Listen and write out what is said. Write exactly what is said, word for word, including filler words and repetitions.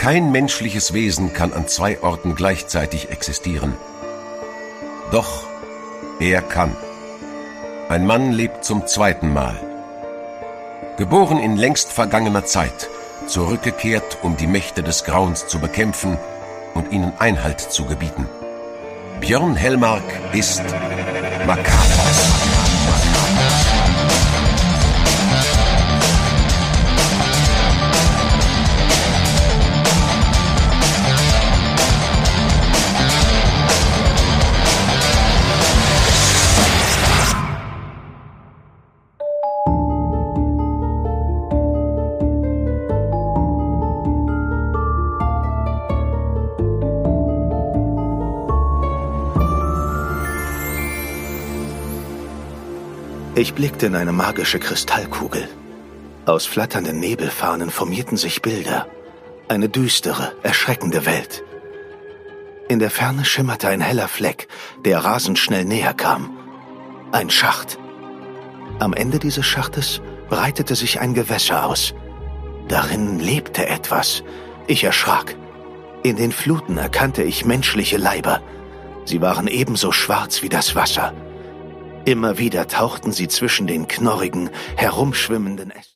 Kein menschliches Wesen kann an zwei Orten gleichzeitig existieren. Doch er kann. Ein Mann lebt zum zweiten Mal. Geboren in längst vergangener Zeit, zurückgekehrt, um die Mächte des Grauens zu bekämpfen und ihnen Einhalt zu gebieten. Björn Hellmark ist makaber. Ich blickte in eine magische Kristallkugel. Aus flatternden Nebelfahnen formierten sich Bilder. Eine düstere, erschreckende Welt. In der Ferne schimmerte ein heller Fleck, der rasend schnell näher kam. Ein Schacht. Am Ende dieses Schachtes breitete sich ein Gewässer aus. Darin lebte etwas. Ich erschrak. In den Fluten erkannte ich menschliche Leiber. Sie waren ebenso schwarz wie das Wasser. Immer wieder tauchten sie zwischen den knorrigen, herumschwimmenden Ästen.